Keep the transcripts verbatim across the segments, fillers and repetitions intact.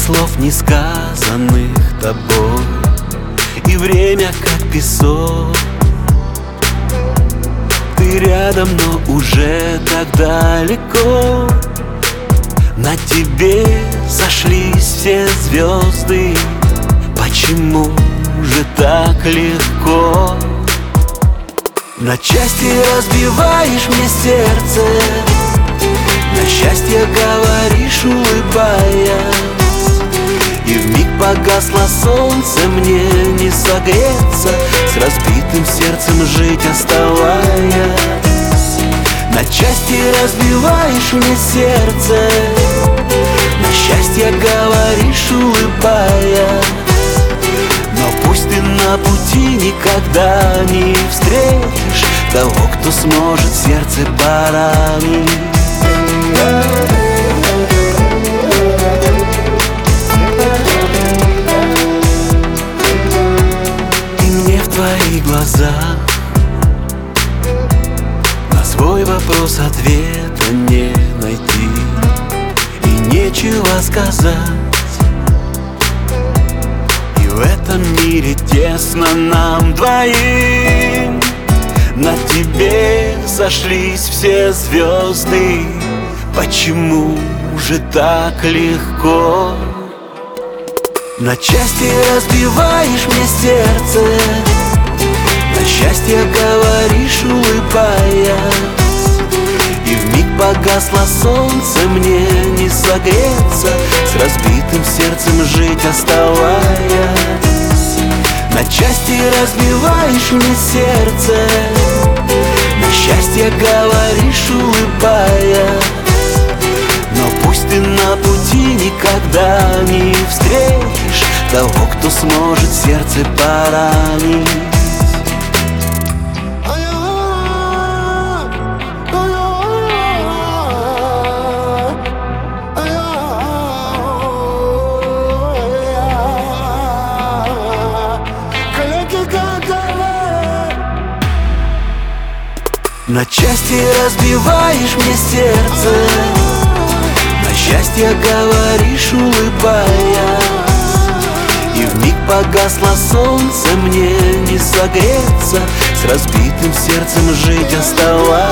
слов не сказанных тобой, и время как песок. Ты рядом, но уже так далеко. На тебе сошлись все звезды. Почему же так легко? На части разбиваешь мне сердце, на счастье говоришь, улыбаясь, и вмиг погасло солнце, мне не согреться, с разбитым сердцем жить оставаясь. На части разбиваешь мне сердце, на счастье говоришь, улыбаясь, но пусть ты на пути никогда не встретишь того, кто сможет сердце поранить. И мне в твоих глазах на свой вопрос ответа не найти, и нечего сказать. В этом мире тесно нам двоим. На тебе сошлись все звезды. Почему же так легко? На части разбиваешь мне сердце, на счастье говоришь, улыбаясь, и вмиг погасло солнце, мне не согреться, с разбитым сердцем жить оставаясь. На части разбиваешь мне сердце, на счастье говоришь, улыбаясь, но пусть ты на пути никогда не встретишь того, кто сможет сердце поранить. На части разбиваешь мне сердце, на счастье говоришь, улыбаясь, и вмиг погасло солнце, мне не согреться, с разбитым сердцем жить оставаясь.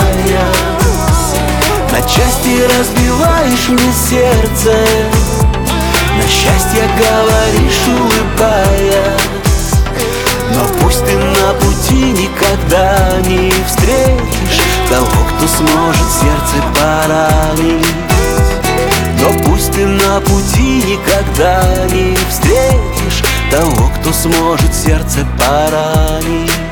На части разбиваешь мне сердце, на счастье говоришь, улыбаясь, но пусть ты на пути никогда не встретишь того, кто сможет сердце поранить. Но пусть ты на пути никогда не встретишь того, кто сможет сердце поранить.